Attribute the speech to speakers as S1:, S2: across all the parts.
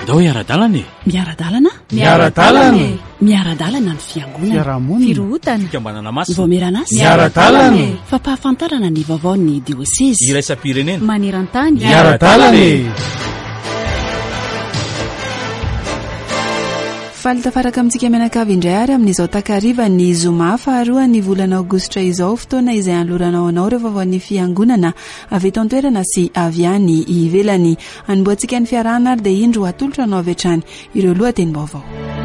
S1: andao iara-dalana e.
S2: Miara-dalana?
S3: Miara-dalana.
S2: Miara-dalana ny fiangonana.
S3: Fiarahamonina.
S2: Firohutana.
S1: Fikambanana masina.
S2: Voameran'asa.
S3: Miara-dalana.
S2: Fampahafantarana ny vaovaon'ny dioseza.
S1: Iraisam-pirenena.
S2: Maneran-tany.
S3: Miara-dalana.
S4: Falitafaraka amintsika mianakavy indray ary amin'izao takariva ny zoma faharoa ny volana aogositra izao, fotoana izay anloranao anao rehefa vaoan'ny fiangonana avy eto an-toerana sy avy any ivelany. Anomboantsika ny fiarahana ary dia indro atolotra anao avy hatrany ireo lohateny-baovao.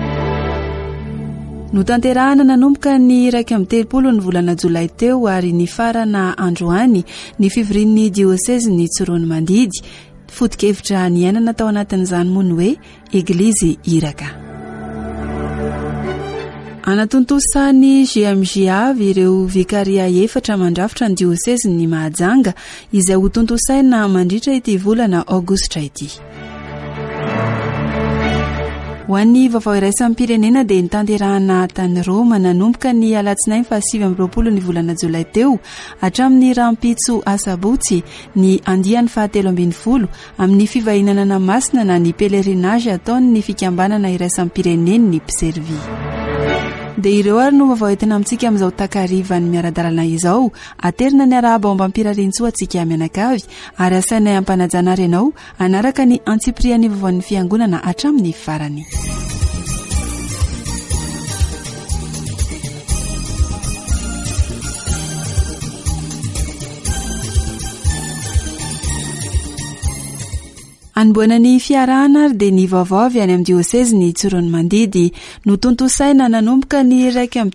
S4: Notanterahana nanomboka ny 1 ny volana jolay teo ary ny farana androany ny fivorian'ny dioseza ny Tsirony Mandidy. Foto-kevitra ny ainana tao anatin'izany moa ny hoe Eglizy Iraka. Anatontosany GMGA ireo vikaria 4 mandrafitra ny dioseza ny Mahajanga izay ho tontosaina mandritra ity volana aogositra ity. Ho an'ny vaovao iraisam-pirenena dia nitanterahana tany Roma nanomboka ny alatsinainy 7 ny volana jolay teo hatramin'ny rampitso asabotsy ny andiany 17 amin'ny fivahinana na masina na ny pelerinage ataony fikambanana iraisam-pireneny ny Pservi. Dia ireo ary no vaovao entina amintsika amin'izao takariva ny miara-dalana izao, aterina ny arahaba ao ambampiradintsoa antsika mianakavy ary asainay ampanajana renao anaraka ny antsiprian'ny vaovaon'ny fiangonana hatramin'ny farany. Anboana ny fiarahana ary dia ny vaovao avy any amin'ny dioseza ny Tsirony Mandidy no tontosaina nanomboka ny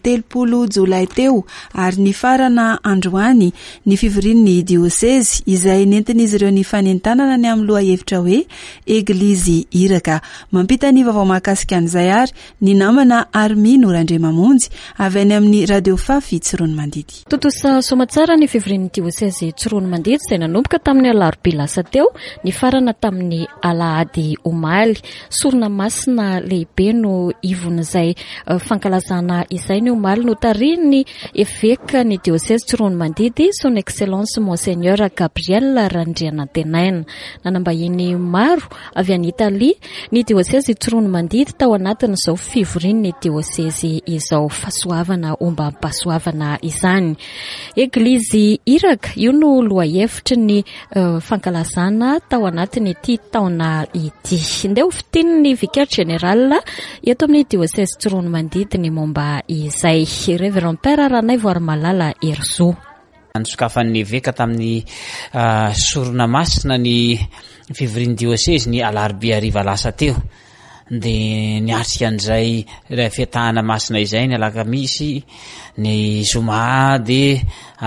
S4: 1 jolay teo ary ny farana androany ny fivorian'ny dioseza izay nentin'izy ireo ny fanentanana ny amin'ny loha hevitra hoe Eglizy Iraka. Mampita ny vaovao mahakasika an'izay ary ny namana Army Norandre Mamonjy avy any amin'ny radio Fafy Tsirony Mandidy.
S5: Tontosa somatsara ny fivorian'ny dioseza Tsirony Mandidy izay nanomboka tamin'ny alarobia lasa teo ny farana tamin'ny alahady omaly. Sorona masina lehibe no ivon'izay fankalazana izay ny omaly no tariny evêque ny dioseza Tsirony Mandidy son excellence monseigneur Gabriel Randrianantenaina. Nanambahiny maro avy any Italia ny dioseza Tsirony Mandidy tao anatin'izao fivorian'ny dioseza izao fahasoavana omba mpahasoavana izany. Eglizy Iraka io no lohahevitry ny fankalazana tao anatiny ity taona ity. Ndeo fitiny vicaire général eto amin'ny dioseza Tsirony Mandidy ny momba izay Révérend Père Ranay Voarimalala Erzo.
S6: Ansokafan'ny evêque tamin'ny sorona masina ny fivorian'ny dioseza ny alarobia hariva lasa teo. Dia niatrika an'izay fiatahana masina izay ny alakamisy ny zoma dia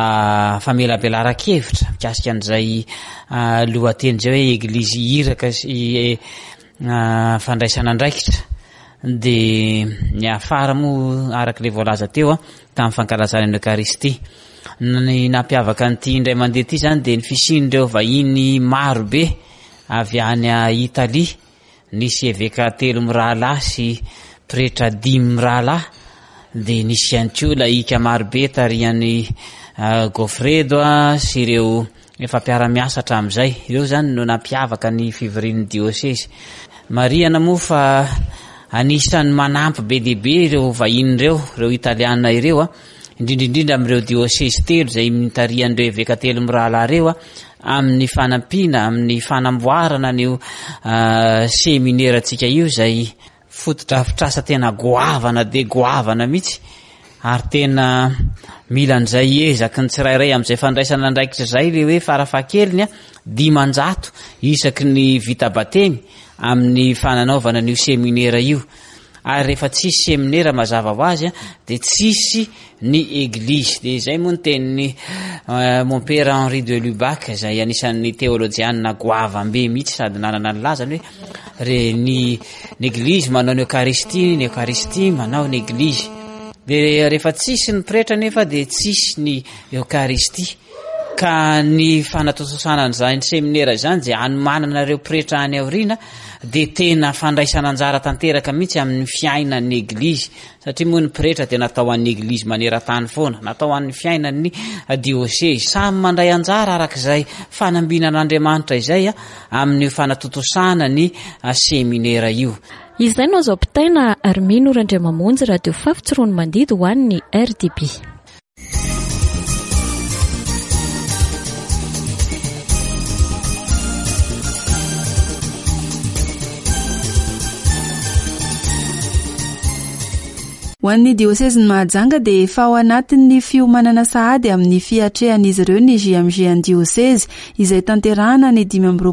S6: famelabelara-kevitra mikasika an'izay lohateny izay hoe Eglizy Iraka sy fandraisana andraikitra. Dia ny afara moa arak'ilay voalaza teo tamin'ny fankalazana ny Eucharistie. Ny nampiavaka an'ity indray mandeha ity zany dia ny fisian'ireo vahiny maro be avy any Italia. Nisy evêque 3 mirahalahy sy pretra 5 mirahalahy. Dia nisy ihany koa laika maro be tarian'ny Goffredo sy ireo efa mpiara-miasa hatramin'izay. Ireo zany no nampiavaka ny fivorian'ny dioseza. Mariana moa fa anisan'ny manampy be dia be ireo vahin'ireo ireo italiana ireo indrindrindrindra amin'ireo dioseza 3 izay mitarian'ireo evêque 3 mirahalahy ireo amin'ny fanampiana amin'ny fanamboarana an'io séminaire-ntsika io izay fototra fitrasa tena goavana dia goavana mihitsy ary tena mila an'izay ezaky ny tsirairay amin'izay fandraisana andraikitra izay le hoe farafahakeliny 500 isaky ny vita batemy amin'ny fananaovana an'io séminaire io. Ary rehefa tsisy séminaire mazava ho azy dia tsisy ny église. Dia izay moa ny tenin'ny mon père Henri de Lubac izay anisan'ny théologiana goavambe mihitsy sady nanana ny lazany hoe ny église manao ny Eucharistie manao ny église. Dia rehefa tsisy ny pretra nefa dia tsisy ny Eucharistie ka ny fanatotosanany zany seminaira zany zay anomananareo pretra any aoriana de tena fandraisana anjara tanteraka mihitsy amin'ny fiainan'ny eglizy satria moa ny pretra dia natao an'ny eglizy maneran-tany foana natao an'ny fiainan'ny diocese samy mandray anjara arak'izay fanambinan'Andriamanitra izay amin'ny fanatotosana ny seminaira io.
S5: Izay no azo ampitaina Armino Randriamamonjy radio fafitsirony mandidy ho an'ny RDB.
S4: Ho an'ny diocese-ny Mahajanga dia efa ao anatin'ny fiomanana sahady amin'ny fiatrehan'izy ireo ny JMJ-ny diocese izay tanterahana ny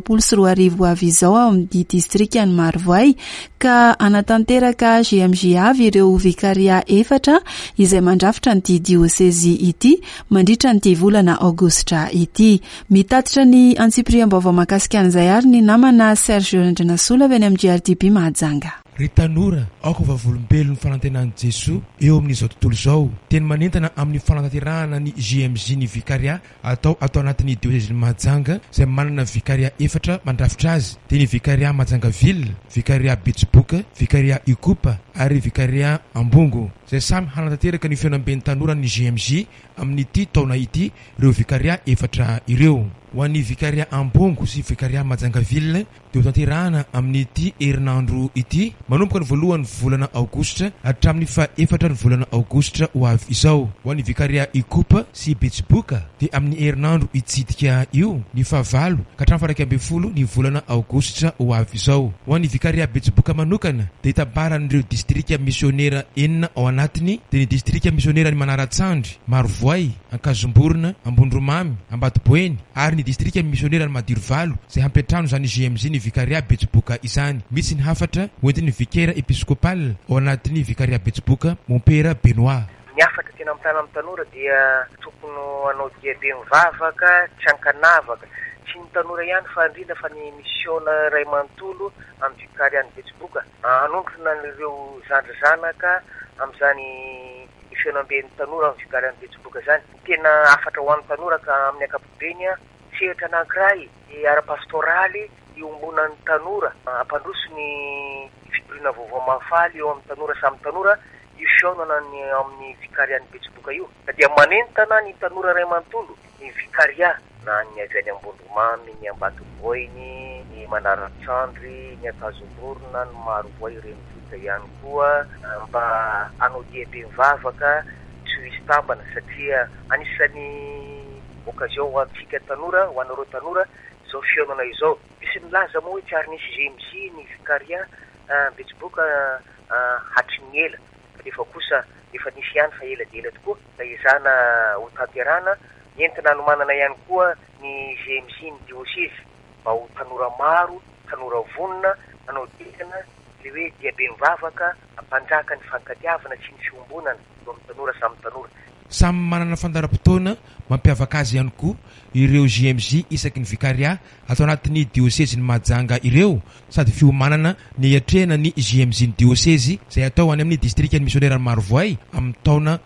S4: 2024 avy izao amin'ny distrikan'ny Marovoay ka anatanteraka JMJ avy ireo vikaria 4 izay mandrafitra ny diocese ity mandritra ny volana Aogositra ity. Mitatitra ny antsipriam-baovao mahakasika an'izay ary ny namana Serge Randrinasola avy any amin'ny RDB Mahajanga.
S3: Ry tanora, aoko vavolombelon'ny fanantenan'i Jesoa eo amin'izao tontolo izao. Teny manentana amin'ny fanatanterahana ny JMJ ny vikaria atao anatin'ny diocese-ny Mahajanga izay manana vikaria 4 mandrafitra azy. Dia ny vikaria Mahajangaville, vikaria Betsiboka, vikaria Ikopa ary vikaria Ambongo. Izay samy hanatanteraka ny fianamben'ny tanora ny JMJ amin'ity taona ity ireo vikaria 4 ireo. Ho an'ny vikaria Ambongo sy vikaria Mahajangaville dia tanterahana amin'ity herinandro ity manomboka ny voalohany volana Aogositra hatramin'ny faha-4 ny volana Aogositra ho avy izao. Ho an'ny vikaria Ikopa sy Betsiboka dia amin'ny herinandro itsidika io ny faha-9 ka hatramin'ny 10 ny volana Aogositra ho avy izao. Ho an'ny vikaria Betsiboka manokana dia itabaran'ireo distrika misionera 4 ao anatiny dia ny distrika misionera ny Manaratsandry, Marovoay, Ankazomborona, Ambondromamy, Ambatoboeny ary ny distrika misionera ny Madirovalo izay hampetrano zany JMJ ny vikaria Betsiboka izany. Misy ny hafatra hoentin'ny vikera episkopal ao anatin'ny vikaria Betsiboka Mompera Benoit.
S1: Ny afatra tena amitana amin'ny tanora dia tokony anao dia be mivavaka, tsy ankanavaka. Tsy ny tanora ihany fa indrindra fa ny misiona ray manontolo amin'ny vikaria ny Betsiboka. Anondrona ireo zandrazanaka amin'izany fianamben'ny tanora amin'ny vikaria ny Betsiboka zany. Tena afatra ho an'ny tanora ka amin'ny ankapobeny sehatra anankiray ara-pastoraly iombonan'ny tanora ampandroso ny fipirina vaovao mahafaly eo amin'ny tanora samy tanora io fiaonana ny amin'ny vikaria ny Betsiboka io. Dia manentana ny tanora ray manontolo ny vikaria na ny avy any Ambondromamy, ny Ambatoboeny, ny Manaratsandry, ny Ankazomborona, ny Marovoay renivohitra ihany koa mba anao dia be mivavaka tsy ho hisy tambana satria anisan'ny occasion ho antsika tanora, ho anareo tanora izao fiainana izao. Misy milaza moa hoe tsy ary nisy JMJ ny vikaria Betsiboka hatry ny ela efa kosa efa nisy ihany fa ela dia ela tokoa da izana ho tanterana entina anomanana ihany koa ny JMJ ny diocese mba ho tanora maro, tanora vonona anao dekana le hoe dia be mivavaka ampanjaka ny fankatiavana sy ny fiombonana eo amin'ny tanora samy tanora.
S3: Samy manana fandaram-potoana mampiavaka azy ihany koa ireo JMJ isaky ny vikaria atao anatin'ny diocese ny Mahajanga ireo sady fiomanana ny atrehana ny JMJ ny diocese izay atao any amin'ny distrika ny misionera ny Marovoay amin'ny taona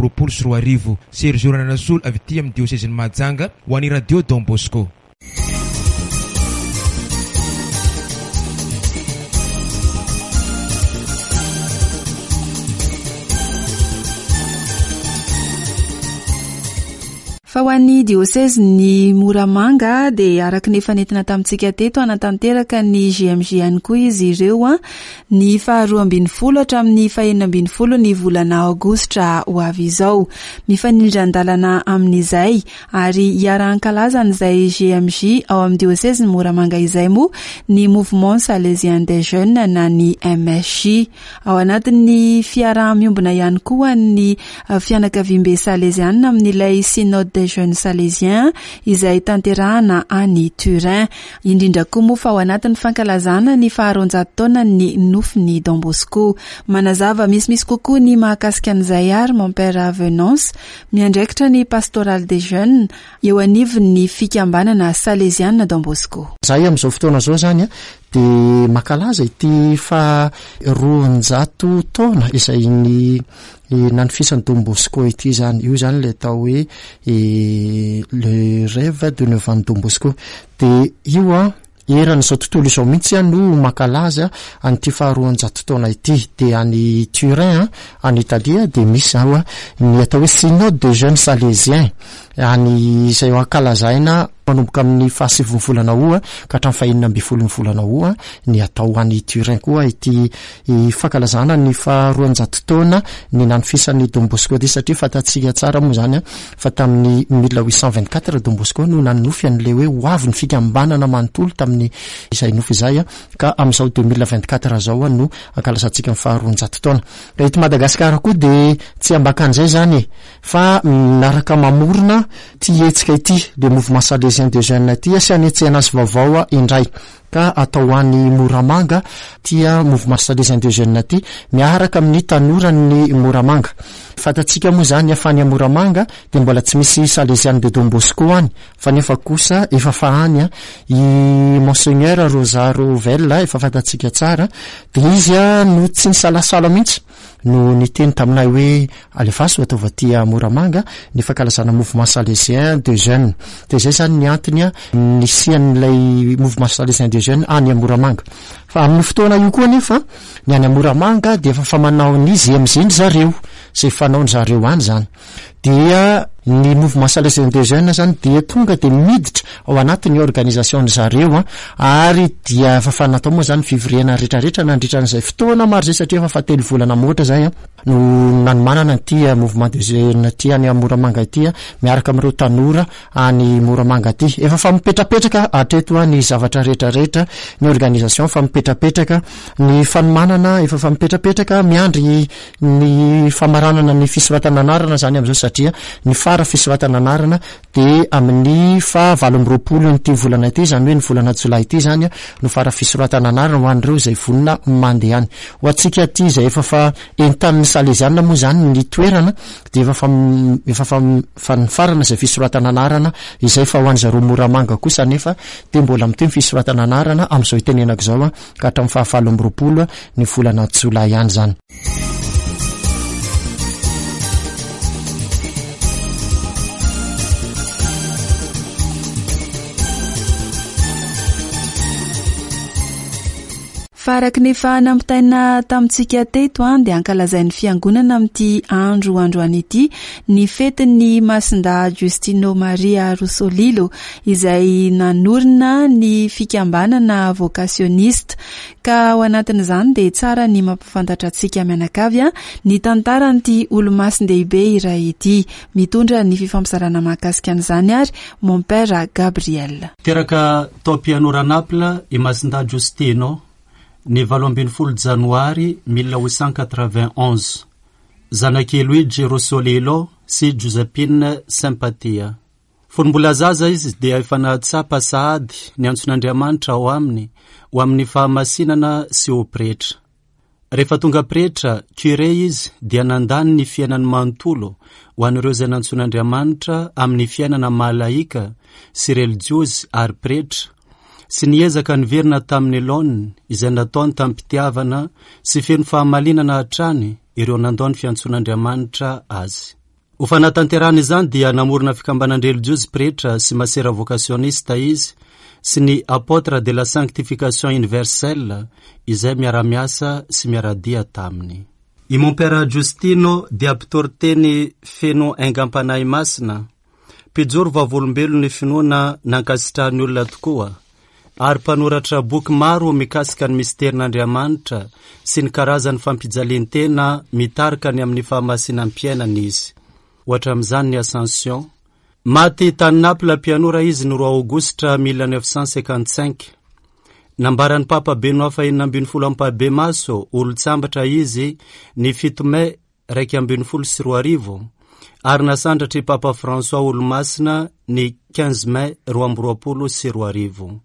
S3: 2024. Serge Randrinasola avy ety amin'ny diocese ny Mahajanga ho an'ny radio Don Bosco.
S4: Fa ho an'ny diocese ny Moramanga dia araka ny fanentina tamintsika teto anatanteraka ny JMJ ihany koa izy ireo ny 12 hatramin'ny 14 ny volana Aogositra ho avy izao. Mifanindran-dalana amin'izay ary hiara-ankalazan'izay JMJ ao amin'ny diocese ny Moramanga izay moa ny Mouvement Salésien des Jeunes na ny MSJ. Ao anatin'ny fiarah-miombona ihany koa ny fianakaviam-be Salésianina amin'ilay synode jeunes salésiens izay tanterahana any Turin. Indrindra koa moa fa ao anatin'ny fankalazana ny 400 taona ny nofin'ny Don Bosco. Manazava misimisy kokoa ny mahakasika an'izay ary mon père Venance miandraikitra ny pastoral des jeunes eo anivon'ny fikambanana salésianina Don Bosco.
S7: Zahay amin'izao fotoana izao zany de makalaza ity fa 200 taona izay ny nanofisany Don Bosco ity zany. Io zany le atao hoe le rêve de 9 ans Don Bosco. De io a eran'izao tontolo izao mihitsy no makalaza an'ity fa 200 taona ity. De any Turin any Italia de misy zao ny atao hoe synode de jeunes salésiens any izay ankalazaina manomboka amin'ny fahasivy volana oa ka hatramin'ny 12 volana oa ny atao any Turin koa ity fankalazana ny fa 200 taona ny nanofisany Don Bosco ity, satria fatatsika tsara moa zany fa tamin'ny 1824 Don Bosco no nanofy an'le hoe hoavy ny fikambanana manontolo tamin'ny izay nofy zay ka amin'izao 2024 zao no ankalazantsika ny fa 200 taona. Eto Madagasikara koa de tsy ambakan'izay zany fa naraka mamorona ty etsika ity le mouvement salésien de jeunes ity sy anetsehana azy vaovao indray ka atao any Moramanga tia mouvement salésien de jeunes ity miaraka amin'ny tanorany Moramanga. Fatatsika moa zany afany Moramanga de mbola tsy misy salesian de Don Bosco any fa nefa kosa efa fahany i Monseigneur Rosaro Vella efa fatatsika tsara de izy no tsy nisalasala mihitsy no niteny taminay hoe alefaso ataova tia Moramanga ny fankalazana mouvement salésien de jeunes. De zay zany ny antony nisian'ilay mouvement salésien de jeunes any Moramanga. Fa amin'ny fotoana io koa nefa ny any Moramanga de efa manao ny ZMZ zareo zay fanao zareo any zany. Dia ny mouvement salésien de jeunes zany dia tonga de miditra ao anatin'ny organisation zareo ary dia efa fanatao moa zany fivoriana rehetrarehetra nandritran'izay fotoana maro zay satria efa 3 volana moatra zay no nanomanana ity mouvement de jeunes ity any Moramanga ity miaraka amin'ireo tanora any Moramanga ity. Efa fa mipetrapetraka atreto ny zavatra rehetrarehetra ny organisation fa mipetrapetraka ny fanomanana efa fa mipetrapetraka miandry ny famaranana ny fisoratana anarana zany am'izao satria ny fara fisoratana anarana de amin'ny fa 20 ny volana ity zany hoe ny volana Jolay ity zany no fara fisoratana anarana ho an'ireo zay vonona mandeha any. Ho antsika ity zay efa fa entan'ny Salesiana moa zany ny toerana de efa fa ny farana zay fisoratana anarana izay fa ho an'ny zareo Moramanga kosa nefa de mbola miteny fisoratana anarana amin'izao itenenako zao ka hatramin'ny fa 20 ny volana Jolay any zany.
S4: Faraky nefa nampitaina tamintsika teto de ankalazain'ny fiangonana amin'ity andro an'ity ny fetin'ny Masinda Giustino Maria Rosolilo izay nanorina ny fikambanana vocationiste ka ao anatin'izany de tsara ny mampafantatra antsika mianakavy ny tantaran'ity olo-masin-dehibe iray ity mitondra ny fifampisarana mahakasika an'izany ary mon père Gabriel.
S8: Teraka tao pianora Naples i Masinda Giustino ny 12 janoary 1891 zanak'i Luigi Rosolilo sy Giuseppina Simpatia. Mbola zaza izy dia efa nahatsapa sahady ny antson'Andriamanitra ao aminy ho amin'ny fahamasinana sy ho pretra. Rehefa tonga pretra curé izy dia nandany ny fiainany manontolo ho an'ireo zay nantson'Andriamanitra amin'ny fiainana malaika sy religiosy ary pretra sy niezaka niverina tamin'ny laoniny izay nataony tampitiavana sy feno fahamalinana hatrany ireo nandao ny fiantson'Andriamanitra azy. Ho fanatanterana izany dia namorona fikambanana religiosy pretra sy masera vocationiste izy sy ny apôtre de la sanctification universelle izay miara-miasa sy miara-dia taminy. I mon père Giustino dia mpitoroteny feno aingam-panahy masina mpijoro vavolombelony finoana nankasitrahany olona tokoa ary mpanoratra boky maro mikasika ny misterin'Andriamanitra sy ny karazany fampijalian-tena mitarika ny amin'ny fahamasinam-piainana izy. Ohatra amin'izany ny Ascension. Maty tany Naples pianora izy ny 2 Aogositra 1955. Nambaran'ny Papa Benoît fa 12 Maso olo-tsambatra izy ny 7 May 2012 ary nasandratra i Papa François olo-masina ny 15 May 2012.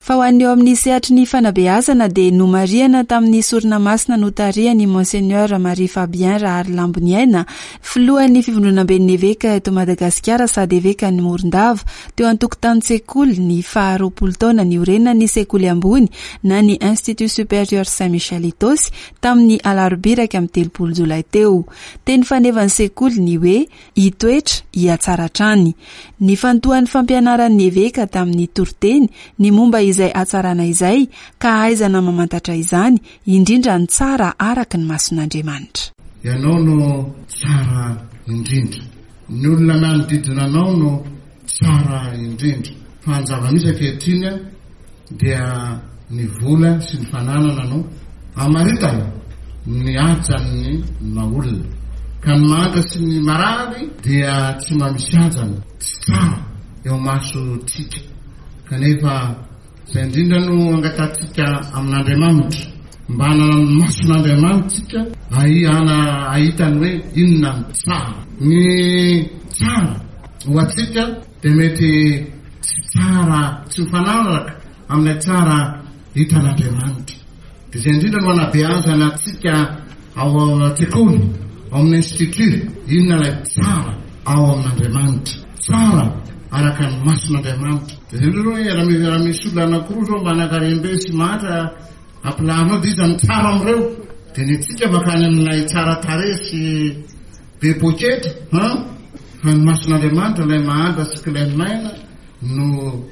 S4: fa ho an'ny eo amin'ny sehatry ny fanabeazana dia nomariana tamin'ny sorona masina notariany monseigneur Marie Fabien Rahary Lamboniaina, filohan'ny fivondronam-ben'ny eveka eto Madagasikara sady eveka ny Morondava, teo an-tokotany sekoly ny 20 taona ny orena ny sekoly ambony na ny Institut Supérieur Saint-Michel Itosy tamin'ny alarobia 30 jolay teo. Teny fanevany sekoly ny hoe itoetra hiatsaratrany. Ny fantohan'ny fampianaran'ny eveka tamin'ny toroteny ny momba izay atsarana izay ka aizana mamantatra izany indrindra ny tsara araka ny mason'Andriamanitra.
S9: Ianao no tsara indrindra, ny olona manodidina anao no tsara indrindra. Fa ny zava-misy ankehitriny dia ny vola sy ny fananana no amaritana ny ajan'ny maolona, ka ny manga sy ny marary dia tsy mamisy ajana, tsy tsara eo masotsika. Kanefa izay indrindra no angatantsika amin'Andriamanitra, mba hanana ny mason'Andriamanitsika ahitany hoe inona ny tsara. Ny tsara ho atsika dia mety tsy tsara, tsy mifanaraka amin'ilay tsara hitan'Andriamanitra. Dia izay indrindra no anabeazana atsika ao an-tsekoly, ao amin'ny institut, inona ilay tsara ao amin'Andriamanitra, tsara araka ny mason'Andriamanitra. Dia izay indrindra hoe raha misy olona anankiroa zao mba anakarembe sy mahatra ampilahanao dia izy amin'ny tsara amin'ireo, dia ny tsika makany amin'ilay tsara taresy be poketra, fa ny mason'Andriamanitra ilay mahatra sy ilay maina no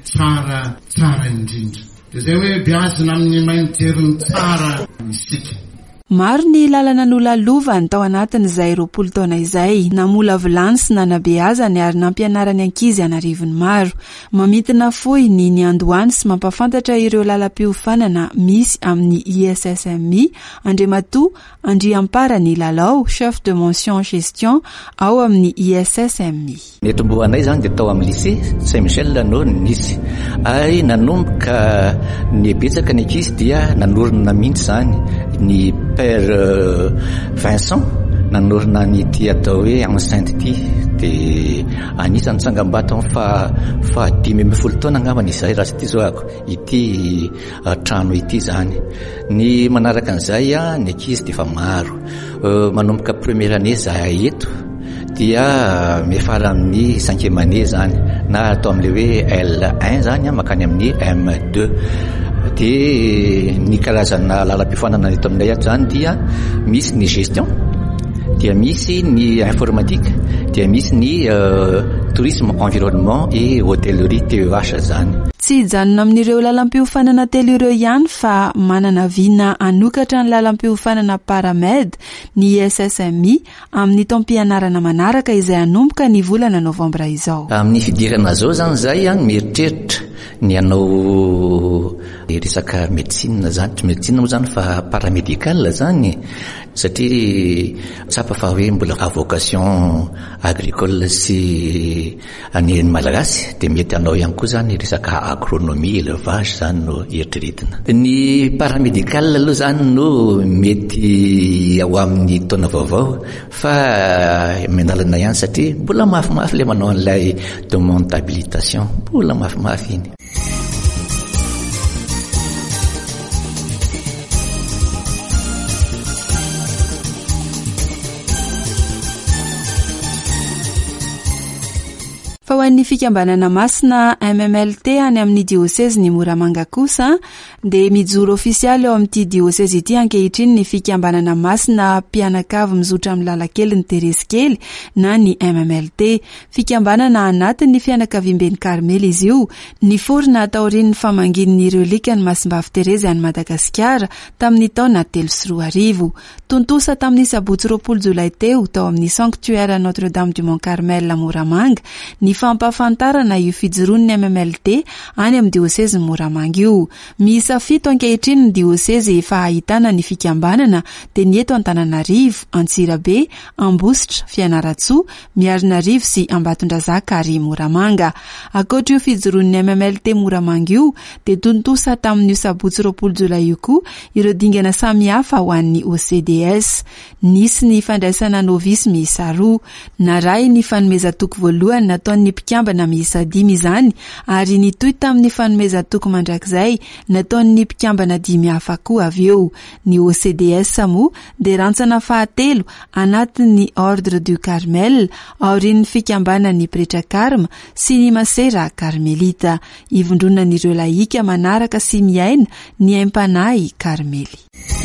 S9: tsara indrindra. Dia izay hoe biazina amin'ny mainijeriny tsara isika.
S4: Maro ny lalana nolalovany tao anatin'izay 20 taona izay, namola vilany sy nanabeazany ary nampianarany ankizy anarivony maro. Mamintina fohy ny andohany sy mampafantatra ireo lalam-piofanana misy amin'ny ISSMI, Andriamatoa Andriamparany Lalao, chef de mention gestion ao amin'ny ISSMI.
S10: Ny tomboanay zany dia tao amin'ny lycée Saint-Michel no nisy, ary nanomboka ny betsaka ny ankizy dia nanorina mihitsy zany ny Père Vincent nanorina nyty atao hoe enceinte ity, dia anisany tsangam-bato fa 10 taona angambany izay raha ity zao ako ity trano ity zany. Ny manaraka an'izay ny ankizy dia fa maro, manomboka première année zahay eto dia mefara amin'ny 5e année zany, na atao amin'ilay hoe L1 zany makany amin'ny M2. Dia ny karazana lalam-pifanana eto aminay ato zany dia misy ny gestion, dia misy ny informatique, dia misy ny tourisme, environnement et hôtellerie TEH zany.
S4: Tsy hijanona amin'ireo lalam-piofanana telo ireo ihany fa manana viana anokatra ny lalam-piofanana paramed ny ISSMI amin'ny taom-pianarana manaraka izay anomboka ny volana novambra izao.
S10: Amin'ny fidirana zao zany zay mieritreritra ny anao resaka médecine zany, tsy médecine moa zany fa paramédical zany, satria tsapa fa hoe mbola vocation agricole sy any malagasy, dia mety anao ihany koa zany resaka agronomie, élevage zany no eritreretina. Ny paramédical aloha zany no mety ao amin'ny taona vaovao, fa menalana ihany satria mbola mafimafy le manao an'ilay demande d'habilitation, mbola mafimafy iny.
S4: Fa ho an'ny fikambanana masina MMLT any amin'ny diocèse ny Moramanga kosa dia mijoro ofisialy ao amin'ity diocèse ity ankehitriny ny fikambanana masina mpianakavy mizotra amin'ny lalakely ny Teresikely na ny MMLT, fikambanana anatin'ny fianakaviam-ben'ny Karmely izy io, niforona taorian'ny famangin'ireo likany Masimbavy Terezy any Madagasikara tamin'ny taona 2003. Tontosa tamin'ny sabotsy 20 jolay teo tao amin'ny sanctuaire Notre-Dame du Mont Carmel Moramanga ny fampafantarana io fijoroan'ny MMLT any amin'ny diocèse Moramanga io. Miisa 7 ankehitriny ny diocèse efa ahitana ny fikambanana, dia ny eto Antananarivo, Antsirabe, Ambositra, Fianaratsoa, Miarinarivo sy Ambatondrazaka ary Moramanga. Ankoatra io fijoroan'ny MMLT Moramanga io, dia tontosa tamin'io sabotsy 20 jolay io koa ireo dingana samihafa ho an'ny OCDS. Nisy ny fandraisana novisy miisa 2, naray ny fanomezatoko voalohany nataon'ny nataon'ny mpikambana miisa 5 izany ary nitoy tamin'ny fanomezan-toko mandrakizay nataon'ny mpikambana 5 hafa koa avy eo. Ny OCDS moa dia rantsana fahatelo anatin'ny Ordre du Carmel aorian'ny fikambanan'ny Pretra Karma sy ny Masera Karmelita, ivondronan'ireo laika manaraka sy miaina ny aim-panahy Karmely.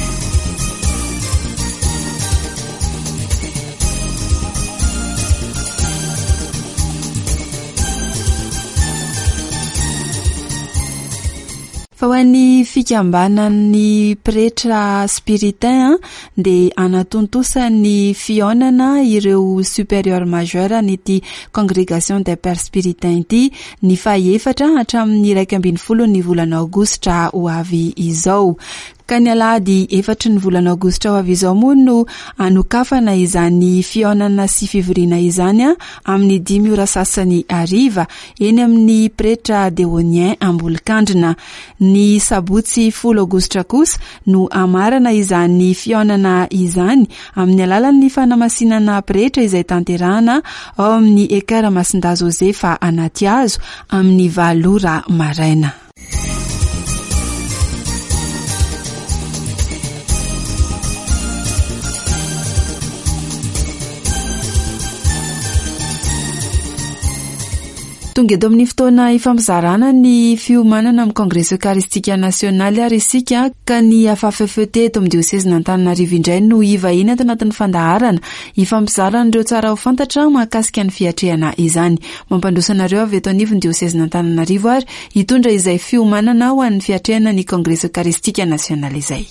S4: Fa ho an'ny fikambanan'ny pretra spiritain dia anatontosany fionana ireo supérieur majeur n'ity congrégation des pères spiritains ity ny faha-efatra hatramin'ny 12 ny volana aogositra ho avy izao. Ka ny alahady 4 ny volana aogositra ho avy izao moa no anokafana izany fionana sy fivoriana izany amin'ny 5:00 eny amin'ny pretra Deonien Ambolokandrina. Ny sabotsy 10 aogositra kosa no amarana izany fionana izany amin'ny alalan'ny fanamasinana pretra izay tanterahana ao amin'ny ekara Masinda Josefa anaty hazo amin'ny 7 maraina. Tonga eto amin'ny fotoana ifampizarana ny fiomanana amin'ny Congrès Eucharistique National ary isika ka ny afafefete eto amin'ny diocèse n'Antananarivo indray no ivahiny ato anatin'ny fandaharana ifampizarana ireo tsara ho fantatra mahakasika ny fiatrehana izany. Mampandrosanareo avy eto anivon'ny diocèse n'Antananarivo ary hitondra izay fiomanana ho an'ny fiatrehana ny Congrès Eucharistique National izay.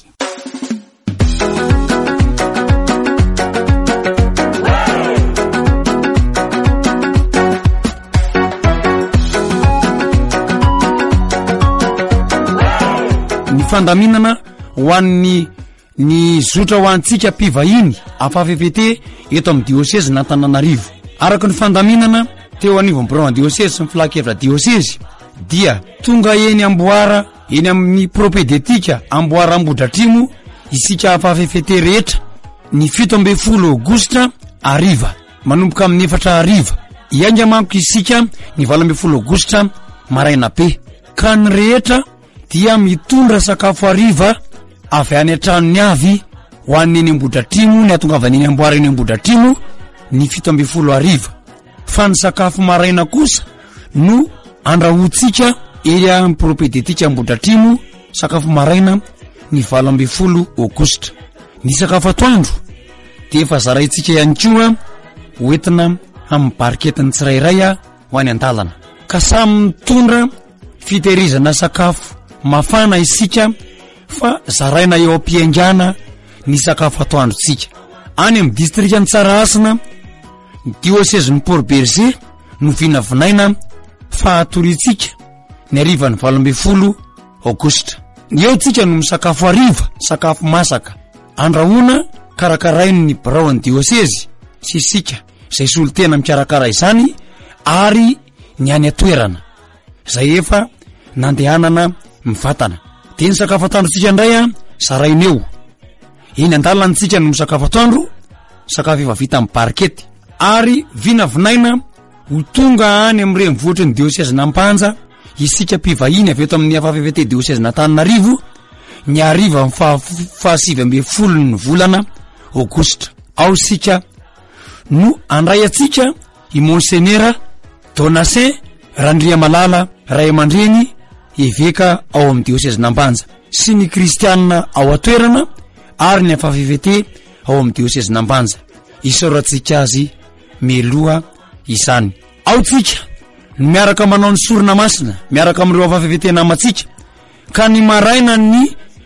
S11: Ny fandaminana ho an'ny zotra ho antsika mpivahiny afafefete eto amin'ny diocèse n'Antananarivo. Araka ny fandaminana teo anivon'ny braon diocèse sy ny filakevra diocèse dia tonga eny amboara eny amin'ny propédétika amboara Ambodratrimo isika afafefete rehetra ny 17 aogositra ariva manomboka amin'ny 4 ariva ianga mampiky isika ny 12 aogositra maraina be ka ny rehetra dia mitondra sakafo ariva avy any an-tranony avy ho an'ny eny Ambodratrimo ny atongavany eny amboara eny Ambodratrimo ny 17 ariva fa ny sakafo maraina kosa no andrahotsika eny amin'ny propédétika Ambodratrimo sakafo maraina ny 12 aogositra. Ny sakafo atoandro dia efa zaraitsika ihany koa hoentina amin'ny bariketiny tsirairay ho any an-dalana ka samy mitondra fitehirizana sakafo mafana isika fa zaraina eo ampiaingana ny sakafo atoandrotsika. Any amin'ny district ny Tsarahasina diocèse ny Port Berger no vinavinaina fa atoritsika ny ariva ny 12 aogositra. Eo tsika no misakafo ariva, sakafo masaka andrahoana karakarainy ny braon diocèse sy isika izay solotena mikarakara izany ary ny any atoerana izay efa nandehanana mivatana. Dia ny sakafo atoandrotsika indray zaraina eo eny an-dalantsika no misakafo atoandro, sakafo efa vita amin'ny barikety ary vinavinaina ho tonga any amin'ny renivohitry ny diocèse n'Ampanja isika mpivahiny avy eto amin'ny afafefete diocèse n'Antananarivo ny ariva amin'ny 17 ny volana aogositra. Ao isika no andray atsika i Monseigneur Donatien Randriamalala Ray aman-dreny eveka ao amin'ny diocèse n'Ambanja sy ny kristianina ao atoerana ary ny afafefete ao amin'ny diocèse n'Ambanja isaorantsika azy meloha izany. Ao tsika miaraka manao ny sorona masina miaraka amin'ireo afafefete namatsika ka ny maraina ny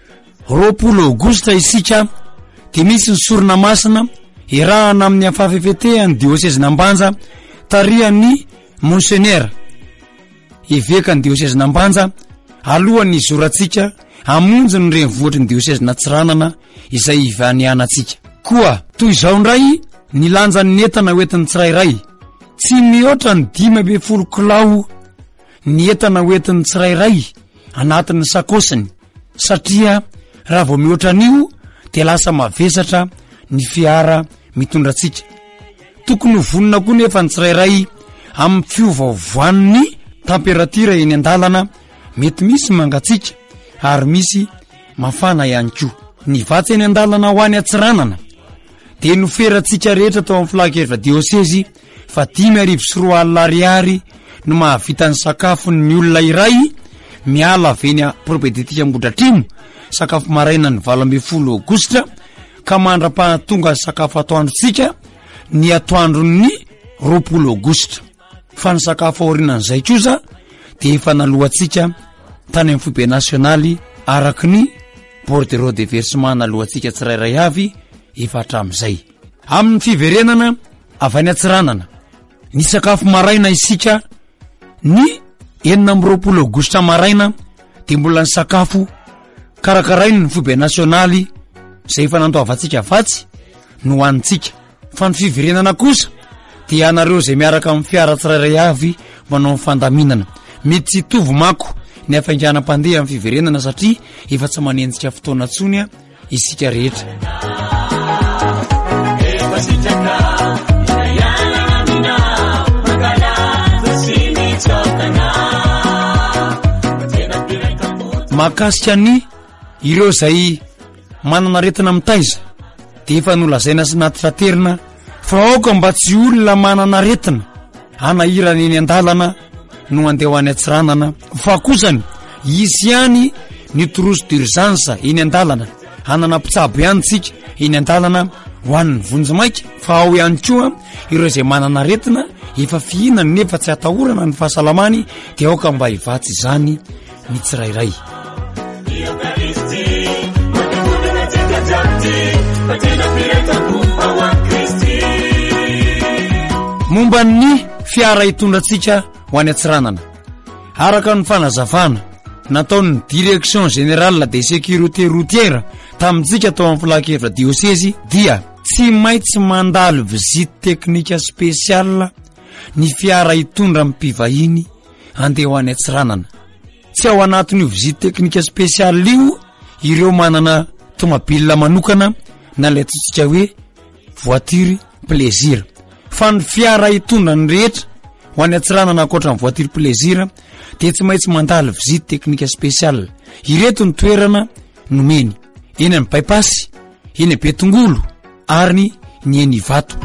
S11: 20 aogositra isika dia misy ny sorona masina irahana amin'ny afafefete any diocèse n'Ambanja tarihan'ny Monseigneur eveka ny diocèse n'Ambanja alohan'ny zoratsika amonjy ny renivohitry ny diocèse n'Atsiranana izay ivanianatsika. Koa toy izao indray ny lanjan'ny entana hoentin'ny tsirairay tsy mihoatra ny 12 kilao ny entana hoentin'ny tsirairay anatin'ny sakosiny satria raha vao mihoatra an'io dia lasa mavesatra ny fiara mitondratsika. Tokony vonona koa nefa ny tsirairay amin'ny fiovaovan'ny temperatira eny an-dalana mety misy mangatsika ary misy mafana ihany koa. Ny vatsy eny an-dalana ho any Atsiranana de noferatsika rehetra tao amin'ny filakevitra diosesy fa 5,4 ariary no mahavitany sakafo ny olona iray miala aveny a propédetika Ambodratrimo sakafo maraina ny 12 Aogositra ka mandra-pahatonga sakafo atoandrotsika ny atoandron'ny 20 Aogositra. Fa ny sakafo aorinan'izay kosa de efa nalohatsika tany amin'ny foibe nasionaly araky ny bordereau de versement nalohatsika tsirairay avy efa hatramin'izay. Amin'ny fiverenana avy any Atsiranana ny sakafo maraina isika ny 20 Aogositra maraina de mbola ny sakafo karakarainy ny foibe nasionaly zay efa nandoavantsika vatsy no hoanitsika. Fa ny fiverenana kosa dia anareo zay miaraka amin'ny fiara tsirairay avy manao fandaminana mety tsy tovy mako ny afainganam-pandeha amin'ny fiverenana satria efa tsy manenjika fotoana tsony isika rehetra. Mahakasika ny ireo zay manana retina mitaiza de efa nolazaina sy natitaterina fa aoka mba tsy olona manana retina anahirana eny an-dalana no andeha ho any Atsiranana fa kosany isy ihany ny trousse d'urgence eny an-dalana anana mpitsabo ihany tsika eny an-dalana ho an'ny vonjimaika fa ao ihany koa ireo zay manana retina efa fihinany nefa tsy atahorana ny fahasalamany de aoka mba hivatsy izany ny tsirairay. Momba ny fiara hitondratsika ho any Atsiranana araka ny fanazavana nataon'ny direction générale de sécurité routière tamintsika tao amin'ny filakevitra diosesy dia tsy maintsy mandalo visite technique spéciale ny fiara hitondra amin'ny mpivahiny andeha ho any Atsiranana. Tsy ao anatin'io visite technique spéciale io ireo manana tomobile manokana na le tsika hoe voiture plaisir. Fa ny fiara hitondra ny rehetra ho any Atsiranana ankoatra ny voiture plaisir de tsy maintsy mandalo visite technique spéciale. Ireto ny toerana nomeny eny amin'ny bypass, eny Betongolo ary ny eny Ivato.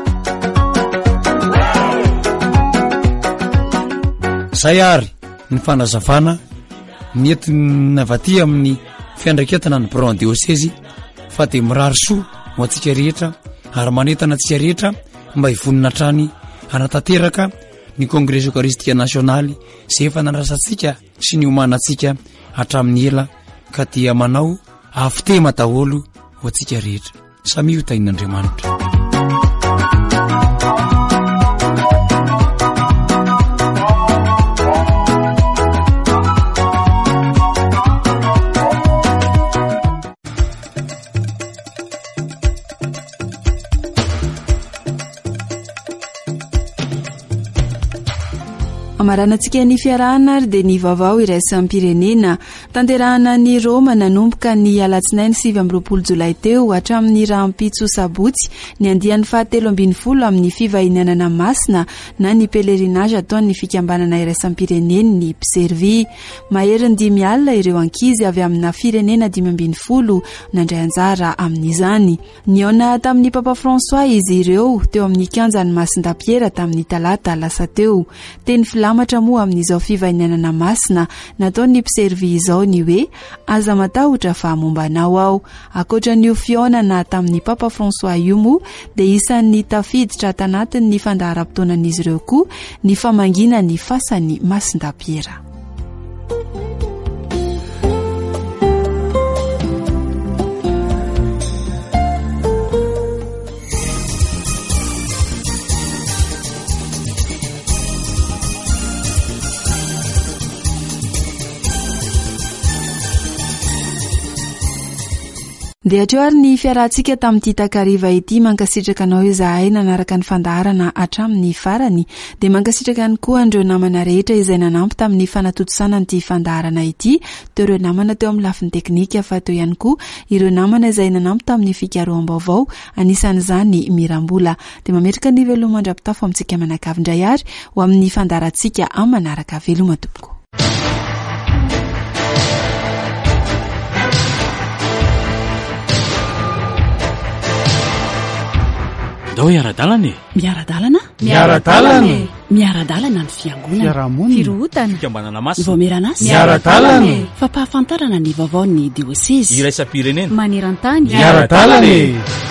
S11: Zay ary ny fanazavana mety navaty amin'ny fiandraiketana ny Bron diosesy fa de mirary soa ho antsika rehetra ary manentana antsika rehetra mba hivonina trany anatanteraka ny congrès eucharistique nationaly zay efa nandrasantsika sy ny homanatsika hatramin'ny ela ka dia manao afitema daholo ho antsika rehetra. Samy io tain'Andriamanitra.
S4: Amaranantsika ny fiarahana ary de ny vaovao iraisam-pirenena tanterahana ny Roma nanomboka ny alatsinainy 7 Jolay teo hatramin'ny rahampitso sabotsy ny andian'ny 17 amin'ny fivahinianana masina na ny pelerinage ataon'ny fikambanana iraisam-pireneny ny Pservi. Maherin'ny 5 alina ireo ankizy avy amina firenena 15 nandray anjara amin'izany. Niona tamin'ny Papa François izy ireo teo amin'ny kianjan'ny Masindapiera tamin'ny talata lasa teo. Teny matra moa amin'izao fivahinianana masina nataon'ny Pservi izao ny hoe aza matahotra fa mombanao ao. Akoatran'io fionana tamin'ny Papa François io moa dia isan'ny tafiditra tanatin'ny fandaharam-potoanan'izy ireo koa ny famangina ny fasan'ny Masindapiera. dia atreo ary ny fiarahantsika tamin'ity takariva ity mankasitraka anao izahay nanaraka ny fandaharana hatramin'ny farany dia mankasitraka ihany koa andreo namana rehetra izay nanampy tamin'ny fanatotosana n'ity fandaharana ity teo ireo namana teo amin'ny lafiny teknika fa teo ihany koa ireo namana izay nanampy tamin'ny fikaroam-baovao anisan'izany mirambola dia mametraka ny velomandra-pitafo amintsika manakavindray ary ho amin'ny fandaharantsika amin'ny manaraka veloma tompoko.
S12: dao iaradalana
S2: miaradalana
S12: miaradalana
S2: miaradalana ny fiangonana
S12: firohotana fikambanana masina
S2: vomeranasy
S12: miaradalana
S2: fampahafantarana ny vaovao ny diosesy
S12: iraisam-pirenena
S5: maneran-tany
S12: miaradalana